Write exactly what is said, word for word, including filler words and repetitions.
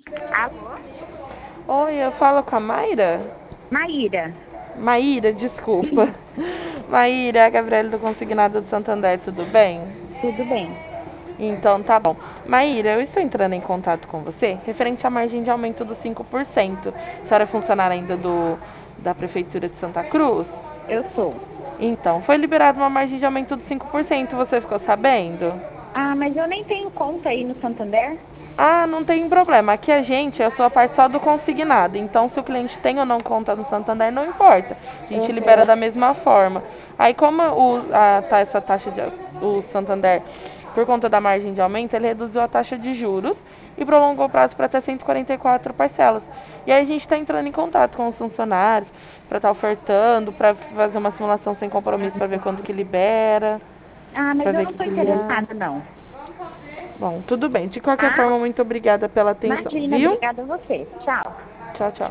Alô? Oi, eu falo com a Mayra? Maíra, Maíra, desculpa. Maíra, é a Gabriela do Consignado do Santander, tudo bem? tudo bem? Então tá bom. Maíra, eu estou entrando em contato com você referente à margem de aumento dos cinco por cento. A senhora é funcionária ainda do, da Prefeitura de Santa Cruz? Eu sou. Então, foi liberada uma margem de aumento dos cinco por cento. Você ficou sabendo? Ah, mas eu nem tenho conta aí no Santander. Ah, não tem problema. Aqui a gente, eu sou a parte só do consignado. Então, se o cliente tem ou não conta no Santander, não importa. A gente libera Uhum. da mesma forma. Aí, como o, a, tá essa taxa de. O Santander, por conta da margem de aumento, ele reduziu a taxa de juros e prolongou o prazo para até cento e quarenta e quatro parcelas. E aí, a gente está entrando em contato com os funcionários para estar tá ofertando, para fazer uma simulação sem compromisso para ver quando que libera, Ah, mas para eu ver o não que, estou que ele acha. interessada, não. Bom, tudo bem. De qualquer Tá? forma, muito obrigada pela atenção, Imagina, viu? obrigada a você. Tchau. Tchau, tchau.